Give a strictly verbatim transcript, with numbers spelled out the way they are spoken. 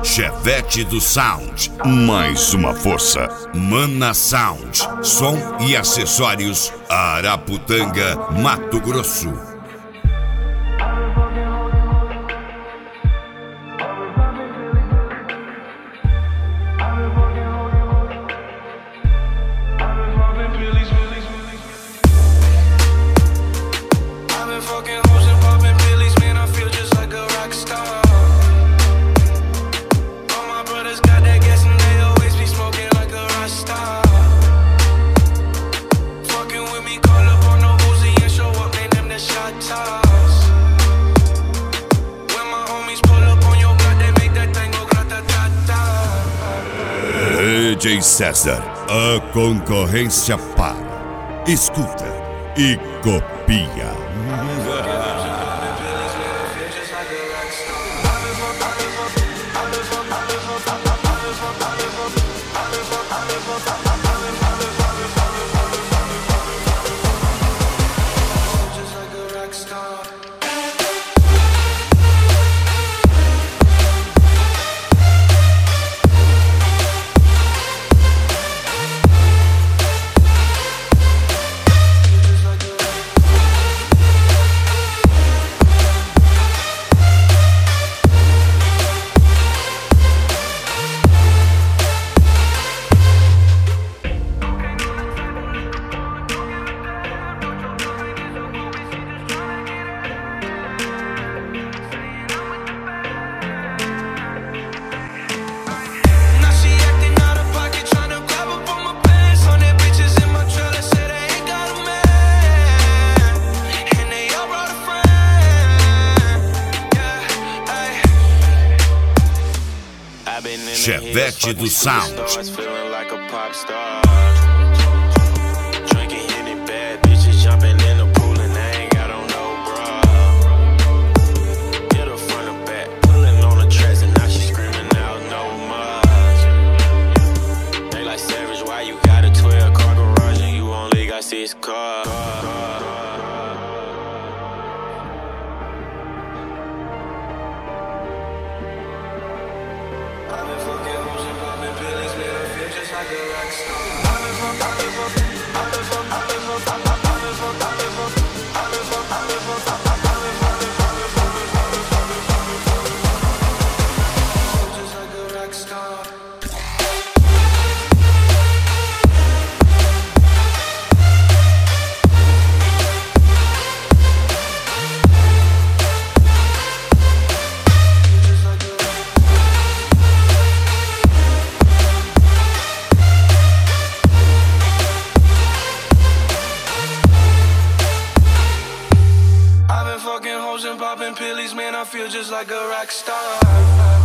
Chevette do Sound, mais uma força. Mana Sound, som e acessórios, Araputanga, Mato Grosso. D J César, a concorrência para. Escuta e copia. Chevette do Sound. Fucking hoes and popping pillies, man, I feel just like a rock star.